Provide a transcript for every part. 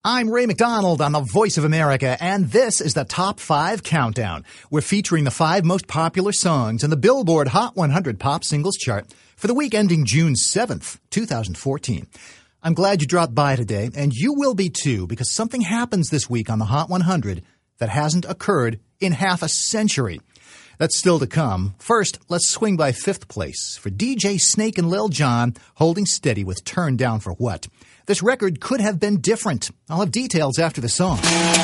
I'm Ray McDonald on the Voice of America, and this is the Top 5 Countdown. We're featuring the 5 most popular songs in the Billboard Hot 100 Pop Singles Chart for the week ending June 7th, 2014. I'm glad you dropped by today, and you will be too, because something happens this week on the Hot 100 that hasn't occurred in half a century. That's still to come. First, let's swing by 5th place for DJ Snake and Lil Jon holding steady with Turned Down for What. This record could have been different. I'll have details after the song.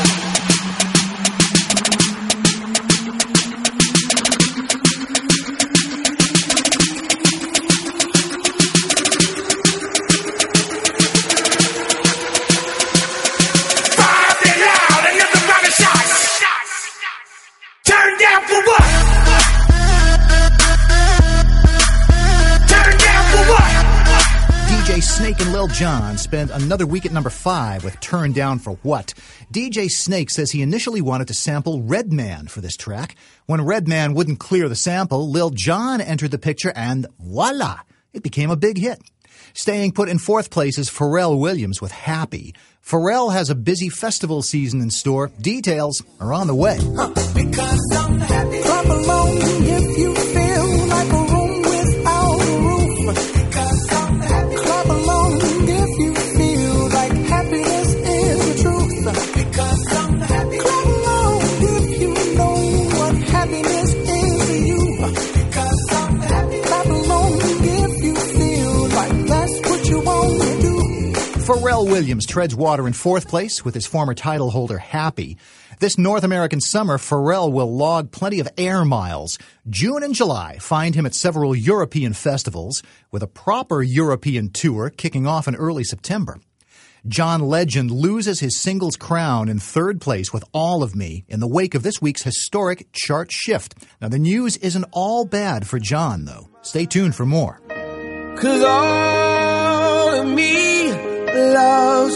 Snake and Lil Jon spend another week at number 5 with Turned Down for What. DJ Snake says he initially wanted to sample Redman for this track. When Redman wouldn't clear the sample, Lil Jon entered the picture and voila, it became a big hit. Staying put in 4th place is Pharrell Williams with Happy. Pharrell has a busy festival season in store. Details are on the way. Because I'm happy. Clap along if you feel like a room without a roof. Because I'm happy. Clap along if you feel like happiness is the truth. Because I'm happy. Clap along if you know what happiness is to you. Because I'm happy. Clap along if you feel like that's what you want to do. Pharrell Williams treads water in 4th place with his former title holder Happy. This North American summer, Pharrell will log plenty of air miles. June and July find him at several European festivals, with a proper European tour kicking off in early September. John Legend loses his singles crown in 3rd place with All of Me in the wake of this week's historic chart shift. Now, the news isn't all bad for John, though. Stay tuned for more. 'Cause all of me loves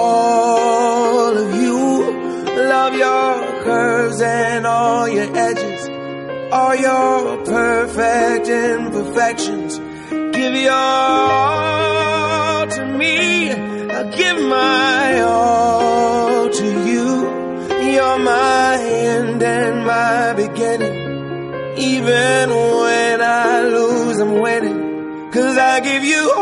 all of you. Love your curves and all your edges, all your perfect imperfections. Give your all to me, I'll give my all to you. You're my end and my beginning. Even when I lose, I'm winning. 'Cause I give you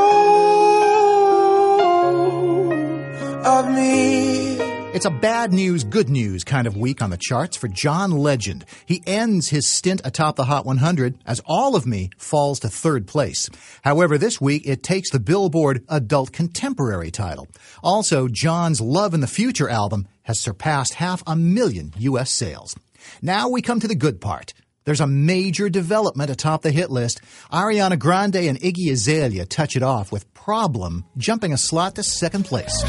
all of me. It's a bad news, good news kind of week on the charts for John Legend. He ends his stint atop the Hot 100 as All of Me falls to 3rd place. However, this week it takes the Billboard Adult Contemporary title. Also, John's Love in the Future album has surpassed 500,000 U.S. sales. Now we come to the good part. There's a major development atop the hit list. Ariana Grande and Iggy Azalea touch it off with Problem, jumping a slot to 2nd place.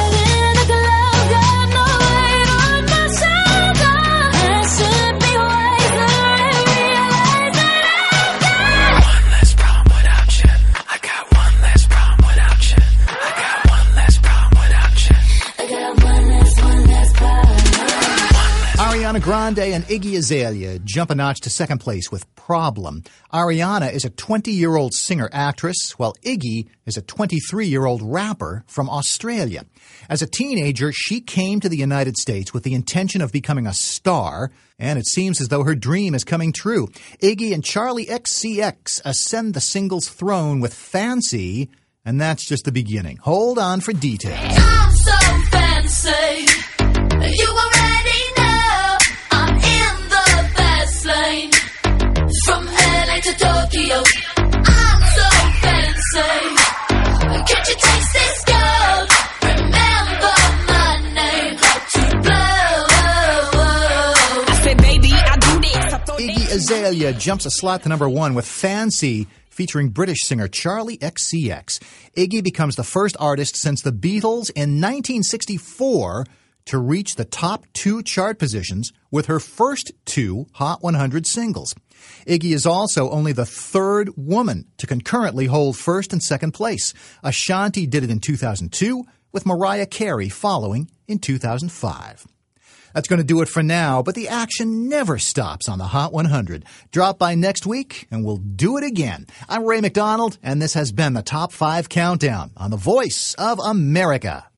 Ariana Grande and Iggy Azalea jump a notch to 2nd place with Problem. Ariana is a 20-year-old singer-actress, while Iggy is a 23-year-old rapper from Australia. As a teenager, she came to the United States with the intention of becoming a star, and it seems as though her dream is coming true. Iggy and Charlie XCX ascend the singles throne with Fancy, and that's just the beginning. Hold on for details. I'm so fancy, you already know I'm in the fast lane, from LA to Tokyo. I'm so fancy, can't you taste this gold? Remember my name, how to blow. I said, baby, I do this. Iggy Azalea jumps a slot to number 1 with Fancy, featuring British singer Charlie XCX. Iggy becomes the first artist since the Beatles in 1964 to reach the top 2 chart positions with her first 2 Hot 100 singles. Iggy is also only the 3rd woman to concurrently hold 1st and 2nd place. Ashanti did it in 2002, with Mariah Carey following in 2005. That's going to do it for now, but the action never stops on the Hot 100. Drop by next week, and we'll do it again. I'm Ray McDonald, and this has been the Top 5 Countdown on the Voice of America.